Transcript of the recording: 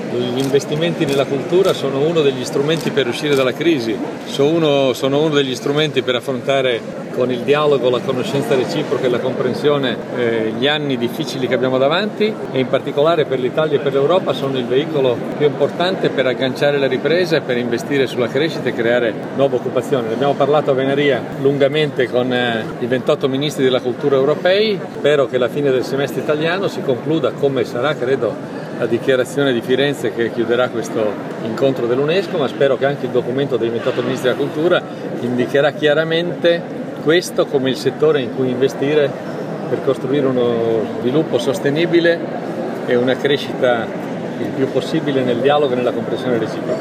Gli investimenti nella cultura sono uno degli strumenti per uscire dalla crisi, sono uno degli strumenti per affrontare con il dialogo, la conoscenza reciproca e la comprensione gli anni difficili che abbiamo davanti, e in particolare per l'Italia e per l'Europa sono il veicolo più importante per agganciare la ripresa e per investire sulla crescita e creare nuova occupazione. Ne abbiamo parlato a Venaria lungamente con i 28 ministri della cultura europei. Spero che la fine del semestre italiano si concluda come sarà, credo, la dichiarazione di Firenze che chiuderà questo incontro dell'UNESCO, ma spero che anche il documento dei 28 ministri della cultura indicherà chiaramente questo come il settore in cui investire per costruire uno sviluppo sostenibile e una crescita il più possibile nel dialogo e nella comprensione reciproca.